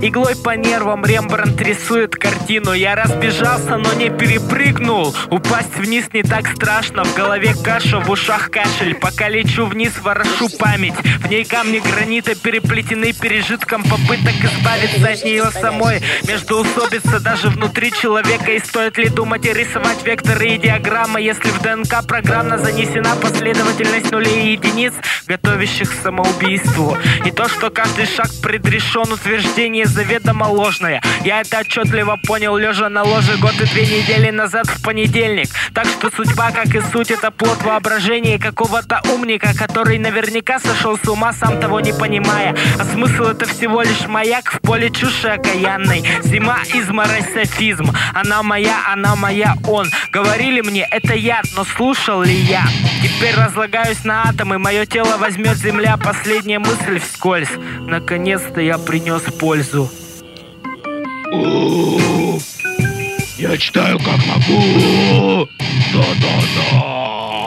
Иглой по нервам Рембрандт рисует картину. Я разбежался, но не перепрыгнул. Упасть вниз не так страшно. В голове каша, в ушах кашель. Пока лечу вниз, ворошу память. В ней камни гранита переплетены пережитком попыток избавиться от нее самой. Междоусобица даже внутри человека. И стоит ли думать и рисовать векторы и диаграммы, если в ДНК программно занесена последовательность нулей и единиц, готовящих к самоубийству. И то, что каждый шаг предрешен, утверждение заведомо ложное. Я это отчетливо понял, лежа на ложе год и 2 недели назад в понедельник. Так что судьба, как и суть, это плод воображения какого-то умника, который наверняка сошел с ума, сам того не понимая. А смысл это всего лишь маяк в поле чуши окаянной. Зима, изморозь, софизм. Она моя, он. Говорили мне, это яд, но слушал ли я? Теперь разлагаюсь на атомы, мое тело возьмет земля. Последняя мысль вскользь. Наконец-то я принес пользу. Я читаю как могу. Да-да-да.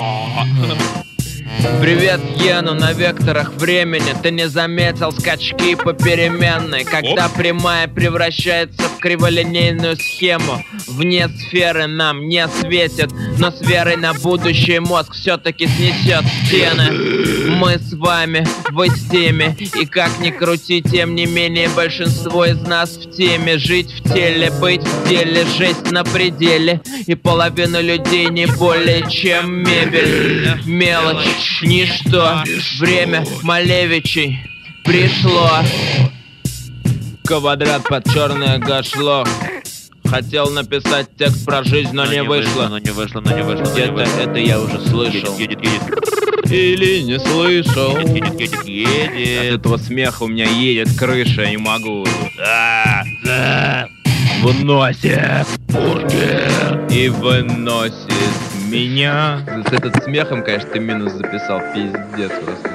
Привет, Йену, на векторах времени ты не заметил скачки по переменной, когда прямая превращается в криволинейную схему. Вне сферы нам не светит, но с верой на будущее мозг все-таки снесет стены. Мы с вами, вы с теми, и как ни крути, тем не менее большинство из нас в теме. Жить в теле, быть в деле, жесть на пределе, и половина людей не более чем мебель. Мелочь, ничто, время Малевичей пришло. Квадрат под черное гашло. Хотел написать текст про жизнь, но не вышло. Где-то это я уже слышал. Или не слышал. Едет. От этого смеха у меня едет крыша, я не могу. Выносит и выносит меня. С этот смехом, конечно, ты минус записал, пиздец просто.